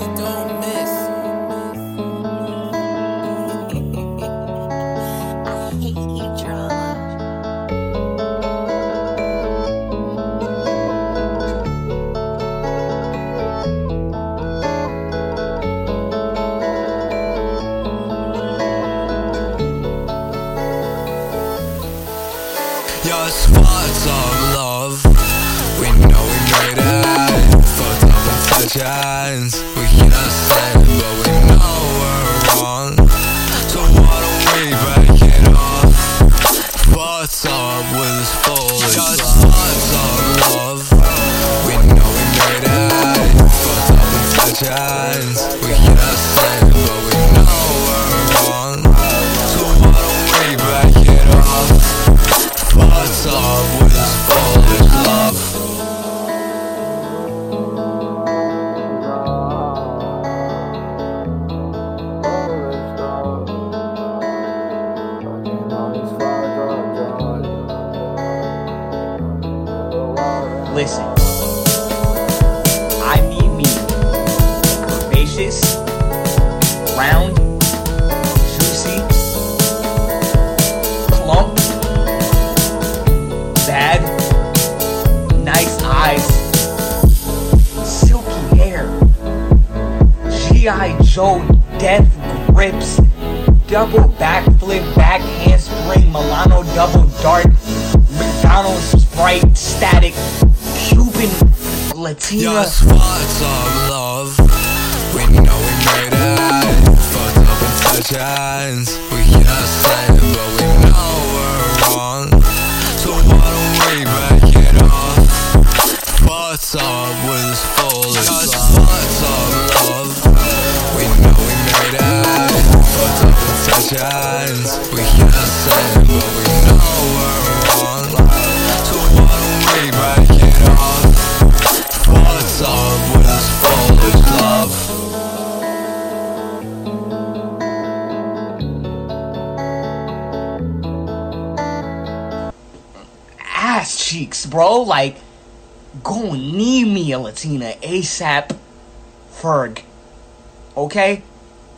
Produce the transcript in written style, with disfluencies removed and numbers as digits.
Don't miss. I hate you, drama. Your spots of love, we know we made it. Fucked up and touch hands, we can't stand, but we know we're wrong. So why don't we break it off? What's up with this foolish love? Your spots of love, we know we made it. Fucked up and touch hands, we can't stand, but we know we're wrong. So why don't we break it off? What's up with this foolish love? Listen, I need me curvaceous, round, juicy, plump, bad, nice eyes, silky hair, G.I. Joe death grips, double backflip, back handspring, Milano double dart, McDonald's Sprite static, Cuban Latina. Your spots of love, we know we made it. Fucked up and touch hands, we can't stand, but we know we're wrong. So why don't we break it off? What's up with this foolish love? Your spots of love, we know we made it. Fucked up and touch hands, we can't stand, but we know we're wrong. So why don't we break it off? What's up with this foolish love? Ass cheeks, bro. Like, go need me a Latina ASAP Ferg. Okay?